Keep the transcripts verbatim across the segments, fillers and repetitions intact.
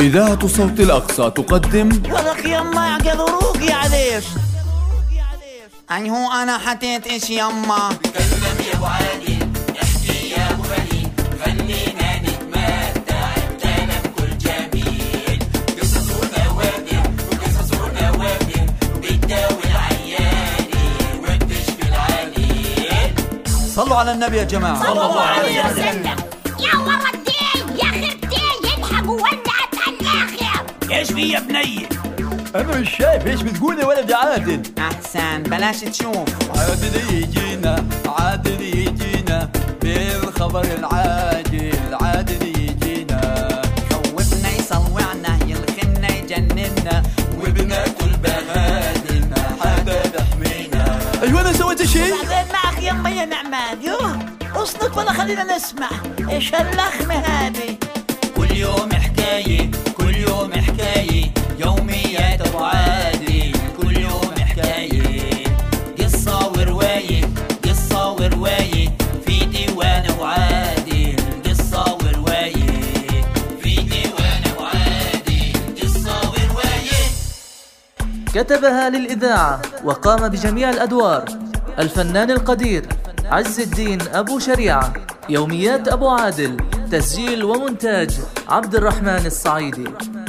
إذاعة صوت الأقصى تقدم ولك يما قدروك يا عليش. أي هو أنا حطيت إيش يما؟ تكلم يا أبو عادل، احكي يا أبو خليل، خلينا نتمتع بكلام كل جميل. قصص ونوادر وقصص ونوادر بتداوي العياني وبتشفي العليل. صلوا على النبي يا جماعة. صلى الله عليه وسلم. يا ولدي يا خرتي يلحقوا ولعت على الآخر. ايش في يا بني؟ أنا مش شايف إيش بتقول يا ولد عادل. أحسن بلاش تشوف. عادل يجينا عادل يجينا بالخبر العاجل، عادل يجينا خوفنا يصوعنا يلخنا يجننا وبناكل بهادلنا حدا يحمينا. أيوة أنا سويت شيء؟ بعدين معك يما يا نعمان. يوه اصنت ولا خلينا نسمع ايش هاللخمة هذه. كل يوم حكاية كل يوم حكاية يوميات أبو عادل، كل يوم حكاية قصة ورواية قصة ورواية في ديوان أبو عادل. قصة ورواية في ديوان أبو عادل. قصة ورواية. كتبها للإذاعة وقام بجميع الأدوار الفنان القدير عز الدين أبو شريعة. يوميات أبو عادل، تسجيل ومونتاج عبد الرحمن الصعيدي.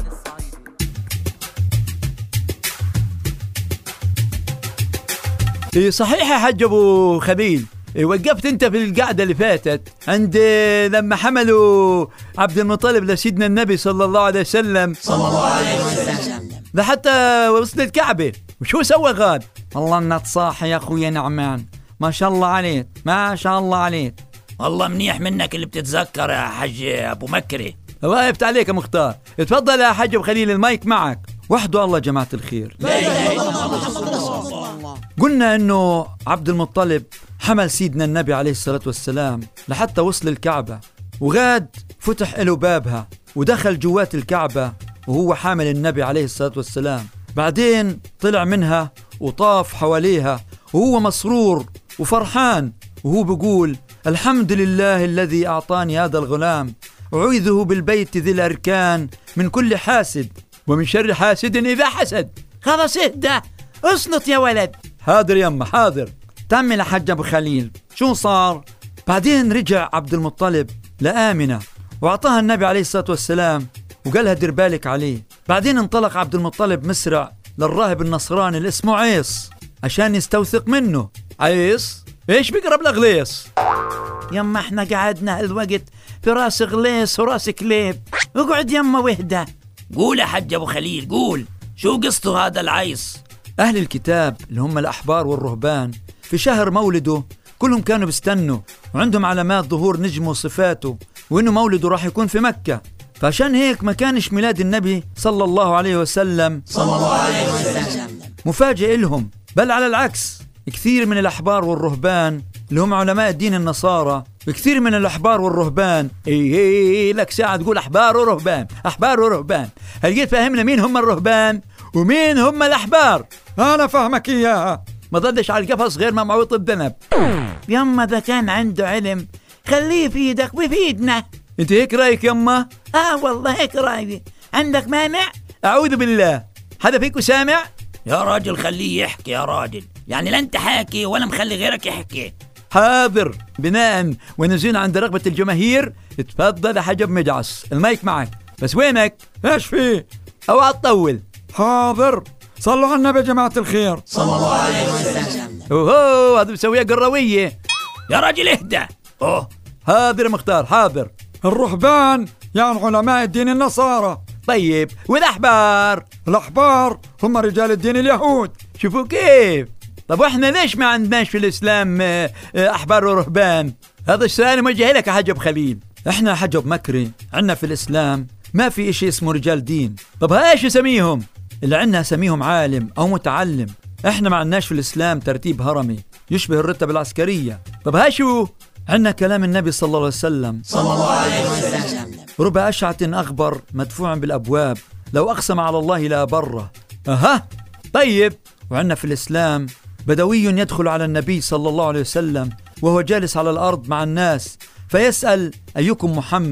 إيه صحيح يا حاج أبو خليل. إيه وقفت أنت في القعدة اللي فاتت عند لما حملوا عبد المطلب لسيدنا النبي صلى الله عليه وسلم صلى الله عليه وسلم لحتى وصل الكعبة، وشو سوى غاد؟ والله انك صاحي يا اخويا نعمان، ما شاء الله عليك ما شاء الله عليك. والله منيح منك اللي بتتذكر يا حاج أبو مكري. الله يفتح عليك يا مختار. اتفضل يا حاج أبو خليل المايك معك. وحده الله جماعة الخير. لا إله إلا الله. قلنا انه عبد المطلب حمل سيدنا النبي عليه الصلاة والسلام لحتى وصل الكعبة، وغاد فتح له بابها ودخل جوات الكعبة وهو حامل النبي عليه الصلاة والسلام. بعدين طلع منها وطاف حواليها وهو مسرور وفرحان، وهو بيقول الحمد لله الذي أعطاني هذا الغلام، أعوذه بالبيت ذي الأركان من كل حاسد ومن شر حاسد إذا حسد. خلاص اهدى اصنت يا ولد. حاضر يما حاضر. تم يا حاج ابو خليل شو صار؟ بعدين رجع عبد المطلب لآمنة وأعطاها النبي عليه الصلاة والسلام وقالها دير بالك عليه. بعدين انطلق عبد المطلب مسرع للراهب النصراني اللي اسمه عيص عشان يستوثق منه. عيص ايش بيقرب لغليص؟ يما احنا قعدنا هالوقت في راس غليص وراس كليب. اقعد يما وهدى. قول يا حاج أبو خليل قول، شو قصته هذا العيص؟ أهل الكتاب اللي هم الأحبار والرهبان في شهر مولده كلهم كانوا بيستنوا وعندهم علامات ظهور نجمه وصفاته وإنه مولده راح يكون في مكة، فعشان هيك ما كانش ميلاد النبي صلى الله عليه وسلم صلى الله عليه وسلم مفاجئ لهم، بل على العكس كثير من الأحبار والرهبان اللي هم علماء الدين النصارى، وكثير من الأحبار والرهبان إيه إيه لك ساعة تقول أحبار ورهبان أحبار ورهبان. هل فاهمنا مين هم الرهبان ومين هم الأحبار؟ أنا فاهمك إياها، ما ضلش على القفص غير ما معوط الذنب. يما ده كان عنده علم خليه في ايدك ويفيدنا. انت هيك رايك يما؟ اه والله هيك رايي. عندك مانع؟ أعوذ بالله، هذا فيكو سامع؟ يا راجل خليه يحكي يا راجل، يعني لا انت حاكي ولا مخلي غيرك يحكي. حاضر. بناء ونزين عند رغبة الجماهير اتفضل يا حجب مجعص المايك معك. بس وينك؟ ايش فيه؟ اوعى تطول. حاضر. صلوا على النبي يا جماعة الخير صلى الله عليه وسلم. اوه هذا مسويها قروية. يا راجل اهدى. اوه حاضر مختار حاضر. الرهبان يعني علماء الدين النصارى. طيب والأحبار؟ الأحبار هم رجال الدين اليهود. شوفوا كيف. طب واحنا ليش ما عندناش في الإسلام أحبار ورهبان؟ هذا السؤال موجه لك يا حجب خليل. احنا حجب مكري عندنا في الإسلام ما في اشي اسمه رجال دين. طب ها ايش يسميهم؟ اللي عندنا سميهم عالم أو متعلم. احنا ما عندناش في الإسلام ترتيب هرمي يشبه الرتب العسكرية. طب ها شو؟ عندنا كلام النبي صلى الله عليه وسلم صلى الله عليه وسلم. رب أشعة أغبر مدفوع بالأبواب لو أقسم على الله لا بره. أها طيب. وعندنا في الإسلام بدوي يدخل على النبي صلى الله عليه وسلم وهو جالس على الأرض مع الناس فيسأل أيكم محمد،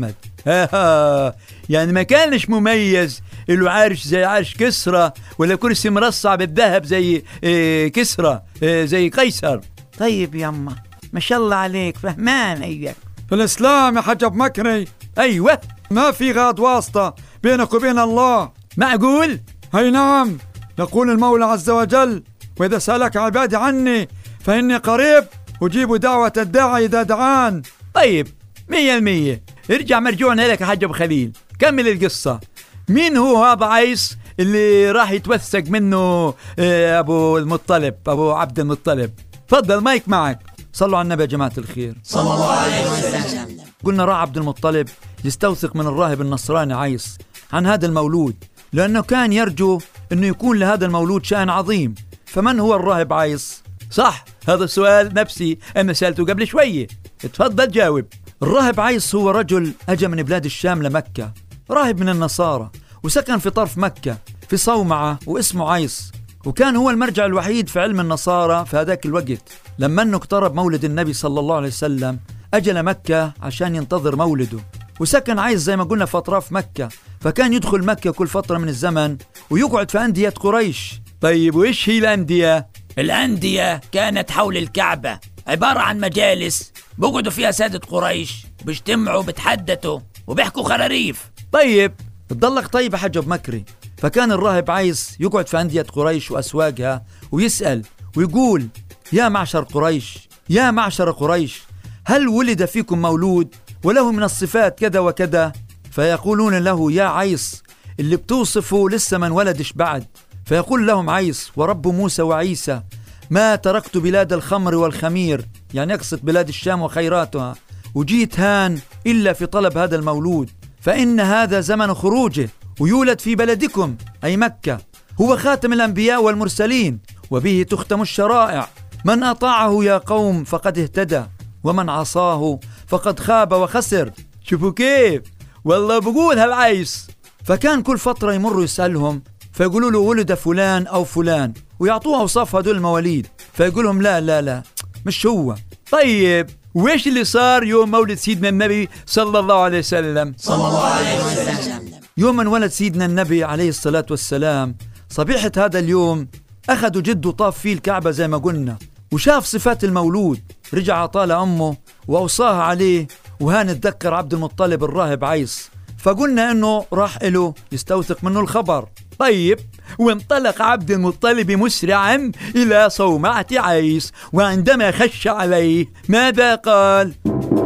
ها يعني ما كانش مميز اللي عارش زي عرش كسرى ولا كرسي مرصع بالذهب زي إيه كسرى إيه زي قيصر. طيب يما ما شاء الله عليك فهمان هيك. في الإسلام يا حاج أبو مكري أيوة ما في غاد واسطة بينك وبين الله. معقول؟ هي نعم، يقول المولى عز وجل: وإذا سألك عبادي عني فإني قريب أجيب دعوة الداعي إذا دعان. طيب مية المية. ارجع مرجوعنا لك يا حاج أبو خليل، كمل القصة. مين هو هذا عيس اللي راح يتوثق منه أبو المطلب أبو عبد المطلب؟ تفضل مايك معك. صلوا على النبي يا جماعة الخير صلى الله عليه وسلم. قلنا راح عبد المطلب يستوثق من الراهب النصراني عيس عن هذا المولود، لأنه كان يرجو أنه يكون لهذا المولود شأن عظيم. فمن هو الراهب عيس؟ صح، هذا السؤال نفسي أنا سألته قبل شوية، تفضل جاوب. الراهب عيس هو رجل أجى من بلاد الشام لمكة، راهب من النصارى، وسكن في طرف مكة في صومعة واسمه عيس، وكان هو المرجع الوحيد في علم النصارى في هذاك الوقت. لما أنه اقترب مولد النبي صلى الله عليه وسلم أجى لمكة عشان ينتظر مولده، وسكن عيس زي ما قلنا في أطراف مكة، فكان يدخل مكة كل فترة من الزمن ويقعد في أندية قريش. طيب وإيش هي الأندية؟ الأندية كانت حول الكعبة، عبارة عن مجالس بقعدوا فيها سادة قريش، بيجتمعوا بتحدثوا وبيحكوا خراريف. طيب تضلك طيب يا حاج أبو مكري. فكان الراهب عيس يقعد في أندية قريش وأسواقها ويسأل ويقول: يا معشر قريش، يا معشر قريش، هل ولد فيكم مولود وله من الصفات كذا وكذا؟ فيقولون له: يا عيس اللي بتوصفه لسه من ولدش بعد. فيقول لهم عيس: ورب موسى وعيسى ما تركت بلاد الخمر والخمير، يعني يقصد بلاد الشام وخيراتها، وجيت هان إلا في طلب هذا المولود، فإن هذا زمن خروجه ويولد في بلدكم أي مكة. هو خاتم الأنبياء والمرسلين وبه تختم الشرائع. من أطاعه يا قوم فقد اهتدى، ومن عصاه فقد خاب وخسر. شوفوا كيف والله بقول هالعيس. فكان كل فترة يمر يسألهم فيقولوا له: ولد فلان أو فلان، ويعطوه أوصاف هدول المواليد، فيقولهم: لا لا لا مش هو. طيب وإيش اللي صار يوم مولد سيدنا النبي صلى الله عليه وسلم؟ صلى الله عليه وسلم. يوم من ولد سيدنا النبي عليه الصلاة والسلام، صبيحة هذا اليوم أخذوا جده طاف فيه الكعبة زي ما قلنا، وشاف صفات المولود، رجع طال أمه وأوصاها عليه، وهان اتذكر عبد المطلب الراهب عيس، فقلنا إنه راح إله يستوثق منه الخبر. طيب وانطلق عبد المطلب مسرعا إلى صومعة عيس، وعندما خش عليه ماذا قال؟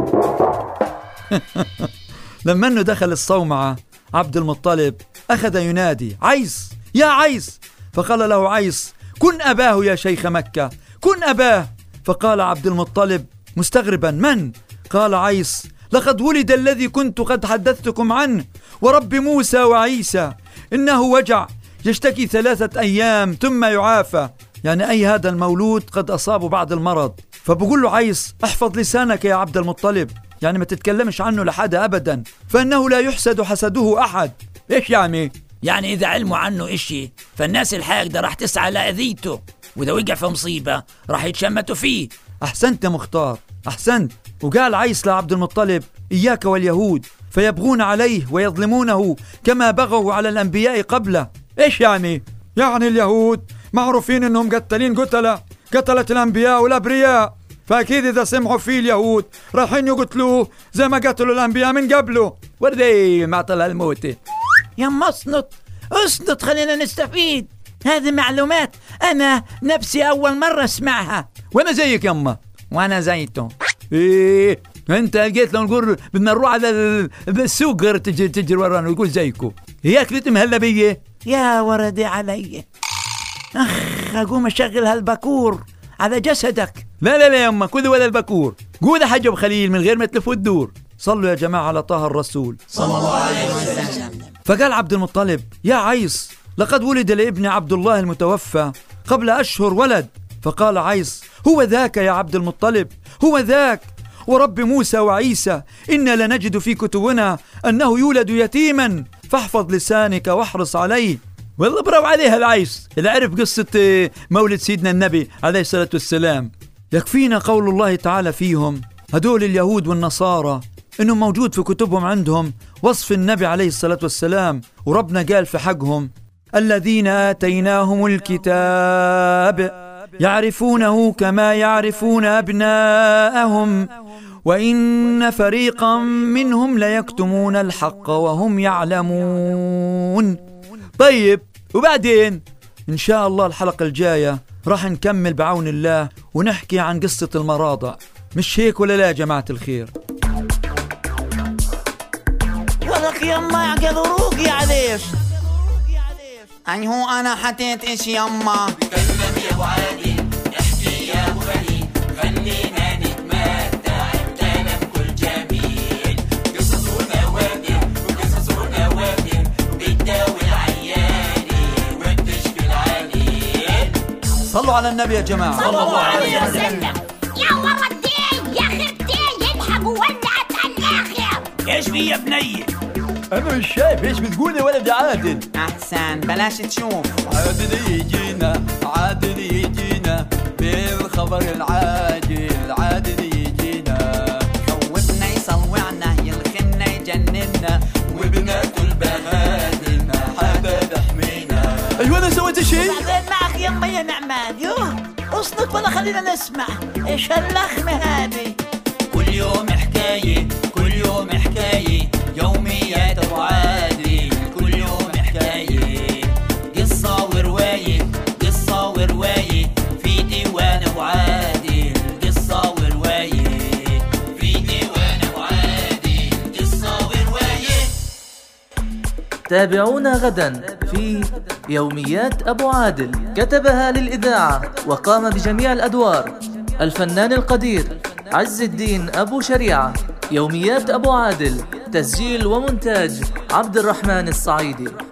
لما أنه دخل الصومعة عبد المطلب أخذ ينادي: عيس يا عيس. فقال له عيس: كن أباه يا شيخ مكة، كن أباه. فقال عبد المطلب مستغربا: من؟ قال عيس: لقد ولد الذي كنت قد حدثتكم عنه، ورب موسى وعيسى، إنه وجع يشتكي ثلاثة أيام ثم يعافى، يعني أي هذا المولود قد أصابه بعض المرض. فبقول له عيس: احفظ لسانك يا عبد المطلب، يعني ما تتكلمش عنه لحد أبدا، فإنه لا يحسد حسده أحد. إيش يعني؟ يعني إذا علموا عنه إشي فالناس الحاقدة راح تسعى لأذيته، وإذا وقع في مصيبة راح يتشمتوا فيه. أحسنت يا مختار، أحسنت. وقال عيس لعبد المطلب: إياك واليهود فيبغون عليه ويظلمونه كما بغوا على الأنبياء قبله. إيش يعني؟ يعني اليهود معروفين أنهم قتلين قتلة قتلة الأنبياء والأبرياء، فأكيد إذا سمعوا فيه اليهود رايحين يقتلوه زي ما قتلوا الأنبياء من قبله. وردي معطل الموتى. يما اصنط اصنط خلينا نستفيد، هذه معلومات أنا نفسي أول مرة اسمعها. وأنا زيك يما. وأنا زيته. إيه أنت لقيت لو نقول بدنا نروح على السوق غير تجي تجي ورانا ويقول زيكو. هي أكلتي مهلبية يا وردي علي. أخ أقوم أشغل هالبكور على جسدك. لا لا لا يما، كل ولا البكور. قول يا حاج أبو خليل من غير ما تلفوا الدور. صلوا يا جماعة على طه الرسول صلى الله عليه وسلم. فقال عبد المطلب: يا عيس لقد ولد لابن عبد الله المتوفى قبل أشهر ولد. فقال عيس: هو ذاك يا عبد المطلب، هو ذاك، ورب موسى وعيسى إنا لنجد في كتبنا أنه يولد يتيما، فاحفظ لسانك واحرص عليه. والله برافو عليها العيس اللي عرف قصة مولد سيدنا النبي عليه الصلاة والسلام. يكفينا قول الله تعالى فيهم، هدول اليهود والنصارى إنه موجود في كتبهم عندهم وصف النبي عليه الصلاة والسلام، وربنا قال في حقهم: الذين آتيناهم الكتاب يعرفونه كما يعرفون أبناءهم وإن فريقا منهم ليكتمون الحق وهم يعلمون. طيب وبعدين إن شاء الله الحلقة الجاية راح نكمل بعون الله ونحكي عن قصة المراضع، مش هيك ولا لا يا جماعة الخير؟ ولك يما يعقدروك يا عليش. أي هو أنا حطيت إيش يما؟ تكلم يا أبو عادل، احكي يا أبو غريب، خلينا نتمتع بكلام كل جميل. قصص ونوادر وقصص ونوادر بتداوي العياني وبتشفي العليل. صلوا على النبي يا جماعة. صلى الله عليه وسلم. يا ولدي يا خرتي يلحقوا ولعت الآخر. ايش في يا بني؟ أنا مش شايف إيش بتقول يا ولد عادل. أحسن بلاش تشوف. عادل يجينا عادل يجينا بالخبر العاجل، عادل يجينا خوفنا يصوعنا يلخنا يجننا وبناكل بهادم حدا تحمينا. أيوة أنا سويت شيء؟ بعدين معك يما يا نعمان. يوه اصنك ولا خلينا نسمع ايش هاللخمة هذه. كل يوم حكاية كل يوم حكاية يوميات أبو عادل، كل يوم حكاية قصة ورواية قصة ورواية في ديوان أبو عادل، قصة ورواية في ديوان أبو عادل، قصة ورواية. تابعونا غدا في يوميات أبو عادل، كتبها للإذاعة وقام بجميع الأدوار الفنان القدير عز الدين أبو شريعة. يوميات أبو عادل، تسجيل ومونتاج عبد الرحمن الصعيدي.